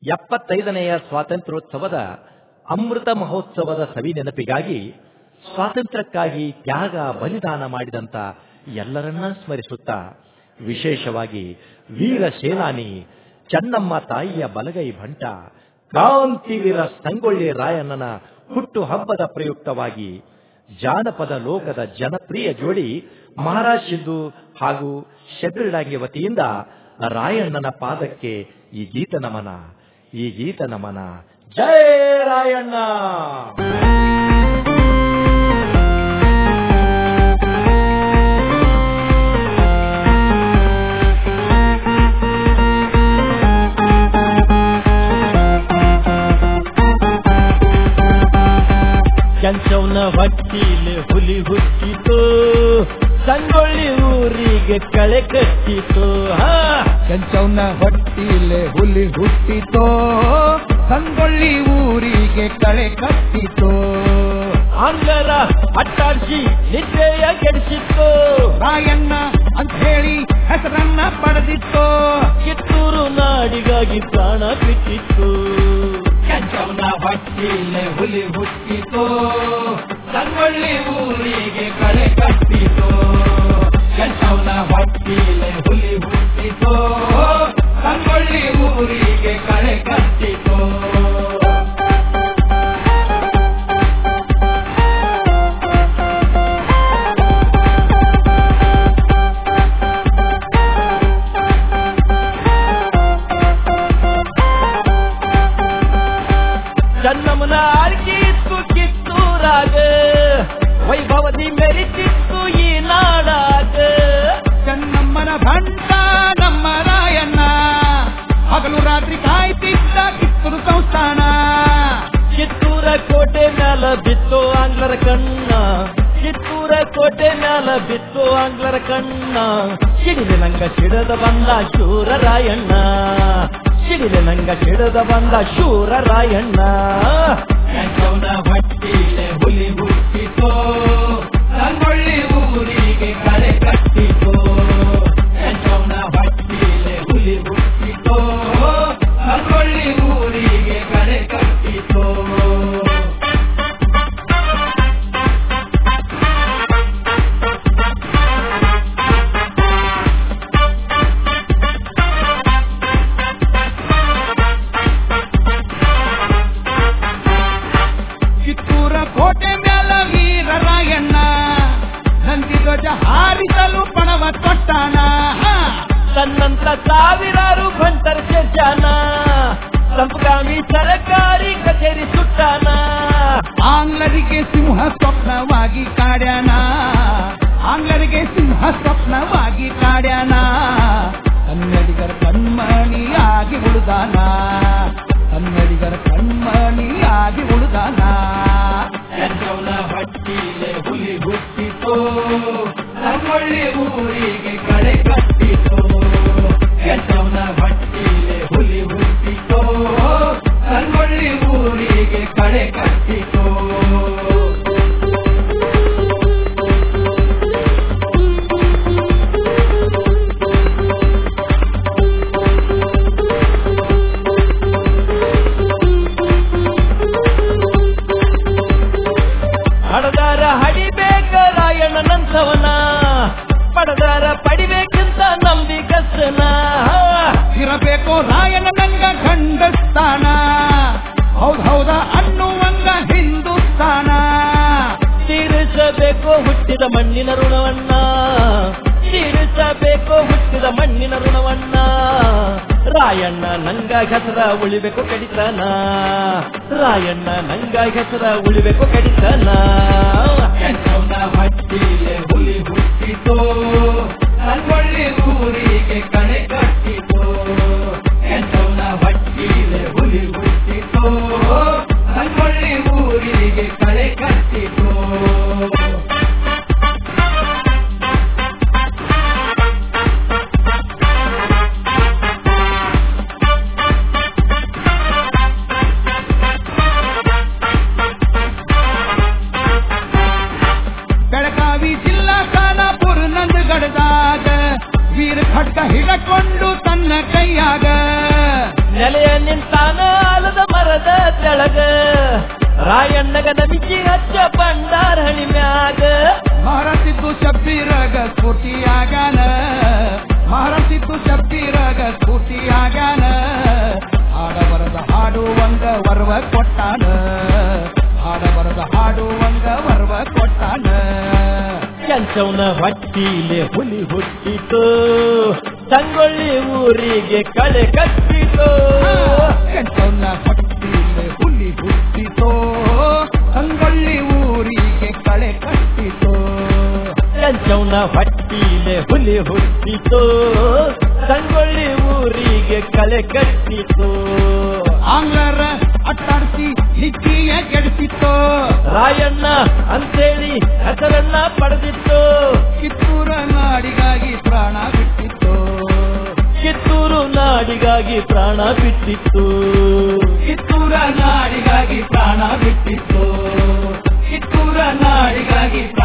75ನೆಯ ಸ್ವಾತಂತ್ರ್ಯೋತ್ಸವದ ಅಮೃತ ಮಹೋತ್ಸವದ ಸವಿ ನೆನಪಿಗಾಗಿ ಸ್ವಾತಂತ್ರ್ಯಕ್ಕಾಗಿ ತ್ಯಾಗ ಬಲಿದಾನ ಮಾಡಿದಂತ ಎಲ್ಲರನ್ನ ಸ್ಮರಿಸುತ್ತಾ, ವಿಶೇಷವಾಗಿ ವೀರ ಸೇನಾನಿ ಚೆನ್ನಮ್ಮ ತಾಯಿಯ ಬಲಗೈ ಭಂಟ ಕ್ರಾಂತಿವೀರ ಸಂಗೊಳ್ಳಿ ರಾಯಣ್ಣನ ಹುಟ್ಟು ಹಬ್ಬದ ಪ್ರಯುಕ್ತವಾಗಿ ಜಾನಪದ ಲೋಕದ ಜನಪ್ರಿಯ ಜೋಡಿ ಮಹಾರಾಜ್ ಸಿದ್ದು ಹಾಗೂ ಶೆಬ್ಬಿರ್ಡಾಂಗಿ ವತಿಯಿಂದ ರಾಯಣ್ಣನ ಪಾದಕ್ಕೆ ಈ ಗೀತ ನಮನ. ಈ ಗೀತ ನಮನ. ಜೈ ರಾಯಣ್ಣ. ಕೆಂಚವನ ಹೊಟ್ಟಿಲೆ ಹುಲಿ ಹುಟ್ಟಿತು, ಸಂಗೊಳ್ಳಿ ಊರಿಗೆ ಕಳೆ ಕಟ್ಟಿತು. ಕೆಂಚವನ ಹೊಟ್ಟಿಲೆ ಹುಲಿ ಹುಟ್ಟಿತು, ಸಂಗೊಳ್ಳಿ ಊರಿಗೆ ಕಳೆ ಕಟ್ಟಿತು. ಆಂಗ್ಲರ ಅಟ್ಟಾಡಿಸಿ ನಿದ್ರೆಯ ಕೆಡಿಸಿತ್ತು, ರಾಯಣ್ಣ ಅಂತ ಹೇಳಿ ಹೆಸರನ್ನ ಪಡೆದಿತ್ತು. ಕಿತ್ತೂರು ನಾಡಿಗಾಗಿ ಪ್ರಾಣ ಬಿಟ್ಟಿತ್ತು. ಕೆಂಚವನ ಹೊಟ್ಟಿಲೆ ಹುಲಿ ಹುಟ್ಟಿತು, ಸಂಗೊಳ್ಳಿ ಊರಿಗೆ ಕಳೆ ಕಟ್ಟಿತು. ಕೆಂಚವನ ಹೊಟ್ಟಿಲೆ ಹುಲಿ ಹುಟ್ಟಿತು, ಸಂಗೊಳ್ಳಿ ಊರಿಗೆ ಕಳೆ ಕಟ್ಟಿತು. ಚೆನ್ನಮ್ಮನ ಆಳ್ಗೆ ಇತ್ತು ಕಿತ್ತೂರಾಗ, ವೈಭವದಿ ಮೆರಿತಿತ್ತು ಈ ನಾಡಾಗ. ಚೆನ್ನಮ್ಮನ ಭಂಟ ನಮ್ಮ ರಾಯಣ್ಣ, ಹಗಲು ರಾತ್ರಿ ಕಾಯ್ತಿದ್ದ ಕಿತ್ತೂರು ಸಂಸ್ಥಾನ. ಕಿತ್ತೂರ ಕೋಟೆ ಮ್ಯಾಲ ಬಿತ್ತು ಆಂಗ್ಲರ ಕಣ್ಣ, ಕಿತ್ತೂರ ಕೋಟೆ ಮ್ಯಾಲ ಬಿತ್ತು ಆಂಗ್ಲರ ಕಣ್ಣ. ಸಿಡಿಲೆ ನಂಗ ಸಿಡದ ಬಂದ ಶೂರ ರಾಯಣ್ಣ, ಸಿಡಿಲೆ ನಂಗ ಸಿಡದ ಬಂದ ಶೂರ ರಾಯಣ್ಣ. ಕೆಂಚವನ ಹೊಟ್ಟಿಲೆ ಹುಲಿ ಹುಟ್ಟಿತು, ಸಂಗೊಳ್ಳಿ ಊರಿಗೆ ಕಳೆ ಕಟ್ಟಿತು. ಕೆಂಚವನ ಹೊಟ್ಟಿಲೆ ಹುಲಿ ಹುಟ್ಟಿತು, ಸಂಗೊಳ್ಳಿ ಊರಿಗೆ ಕಳೆ ಕಟ್ಟಿತು. ಕಿತ್ತೂರ ಕೋಟೆ ಮ್ಯಾಲ ವೀರ ರಾಯಣ್ಣ, ನಂದಿ ಧ್ವಜ ಹಾರಿಸಲು ಪಣವ ಕೊಟ್ಟಾನ. ತನ್ನಂತ ಸಾವಿರಾರು ಬಂಟರ್ ಜನ, ಸಂಪಗಾಮಿ ಸರ್ಕಾರಿ ಕಚೇರಿ ಸುಟ್ಟಾನ. ಆಂಗ್ಲರಿಗೆ ಸಿಂಹ ಸ್ವಪ್ನವಾಗಿ ಕಾಡ್ಯಾನ, ಆಂಗ್ಲರಿಗೆ ಸಿಂಹ ಸ್ವಪ್ನವಾಗಿ ಕಾಡ್ಯಾನ. ಕನ್ನಡಿಗರ ಕಣ್ಮಣಿಯಾಗಿ ಉಳಿದಾನ, ಕನ್ನಡಿಗರ ಕಣ್ಮಣಿಯಾಗಿ ಉಳಿದಾನ. ಕೆಂಚವನ ಹೊಟ್ಟಿಲೆ ಹುಲಿ ಹುಟ್ಟಿತು, ಸಂಗೊಳ್ಳಿ ಊರಿಗೆ ಕಳೆ ಕಟ್ಟಿತು. ಕೆಂಚವನ ಹೊಟ್ಟಿಲೆ ಹುಲಿ ಹುಟ್ಟಿತು, ಸಂಗೊಳ್ಳಿ ಊರಿಗೆ ಕಳೆ ಕಟ್ಟಿತು. ಹಡದಾರ ಹಡಿಬೇಕ ರಾಯಣ್ಣನಂತವನ, ಪಡದಾರ ಪಡಿಬೇಕಂತ ನಂಬಿಕಸನ. ಇರಬೇಕು ರಾಯಣ್ಣ ನಂಗ ಖಂಡಸ್ಥಾನ, ಹೌದೌದ ಅನ್ನುವಂಗ ಹಿಂದೂಸ್ತಾನ. ತೀರಿಸಬೇಕು ಹುಟ್ಟಿದ ಮಣ್ಣಿನ ಋಣವನ್ನ, ತೀರಿಸಬೇಕು ಹುಟ್ಟಿದ ಮಣ್ಣಿನ ಋಣವನ್ನ. ರಾಯಣ್ಣ ನಂಗ ಹೆಸರ ಉಳಿಬೇಕು ಕಡಿತನ, ರಾಯಣ್ಣ ನಂಗ ಹೆಸರ ಉಳಿಬೇಕು ಕಡಿತನ. ಕೆಂಚವನ ಹೊಟ್ಟಿಲೆ ಹುಲಿ ಹುಟ್ಟಿತು, ಸಂಗೊಳ್ಳಿ ಊರಿಗೆ ಕಳೆ ಕಟ್ಟಿತು. ಕೆಂಚವನ ಹೊಟ್ಟಿಲೆ ಹುಲಿ ಹುಟ್ಟಿತು, ಸಂಗೊಳ್ಳಿ ಊರಿಗೆ ಕಳೆ ಕಟ್ಟಿತು. ಬೆಳಗಾವಿ ಜಿಲ್ಲಾ ಖಾನಾಪುರ ನಂದಗಡದಾಗ ವೀರ ಖಡ್ಗ ಹಿಡಕೊಂಡು ತೆಳಗ ರಾಯಣ್ಣಗ ನಮಿಕಿ ಹಚ್ಚ ಬಂಡಾರ ಹಳಿ ಮ್ಯಾಗ ಮಹಾರಾಷ್ಟ್ರಿದ್ದು ಶಬ್ಬೀರಗ ಸ್ಫೂರ್ತಿಯಾಗಾನ ಮಹಾರಾಷ್ಟ್ರಿದ್ದು ಶಬ್ಬೀರಗ ಸ್ಫೂರ್ತಿಯಾಗಾನ ಹಾಡ ಬರದ ಹಾಡುವಂಗ ವರ್ವ ಕೊಟ್ಟಾನ ಹಾಡ ಬರದ ಹಾಡುವಂಗ ವರ್ವ ಕೊಟ್ಟಾನ ಕೆಂಚವನ ಹೊಟ್ಟಿಲೆ ಹುಲಿ ಹುಟ್ಟಿತು ಸಂಗೊಳ್ಳಿ ಊರಿಗೆ ಕಳೆ ಕಟ್ಟಿತು ಕೆಂಚವನ ಹೊಟ್ಟಿಲೆ ಹುಲಿ ಹುಟ್ಟಿತು ಸಂಗೊಳ್ಳಿ ಊರಿಗೆ ಕಳೆ ಕಟ್ಟಿತು ಕೆಂಚವನ ಹೊಟ್ಟಿಲೆ ಹುಲಿ ಹುಟ್ಟಿತು ಸಂಗೊಳ್ಳಿ ಊರಿಗೆ ಕಳೆ ಕಟ್ಟಿತು ಆಂಗ್ಲರ ಅಟ್ಟಾಡಿಸಿ ನಿಕ್ಕಿಯ ಕೆಡಿಸಿತ್ತು ರಾಯಣ್ಣ ಅಂತೇಳಿ ಹೆಸರನ್ನ ಪಡೆದಿತ್ತು ಕಿತ್ತೂರ ನಾಡಿಗಾಗಿ ಪ್ರಾಣ ಬಿಟ್ಟಿತ್ತು ಕಿತ್ತೂರು ನಾಡಿಗಾಗಿ ಪ್ರಾಣ ಬಿಟ್ಟಿತ್ತು ಕಿತ್ತೂರ ನಾಡಿಗಾಗಿ ಪ್ರಾಣ ಬಿಟ್ಟಿತ್ತು ಕಿತ್ತೂರ ನಾಡಿಗಾಗಿ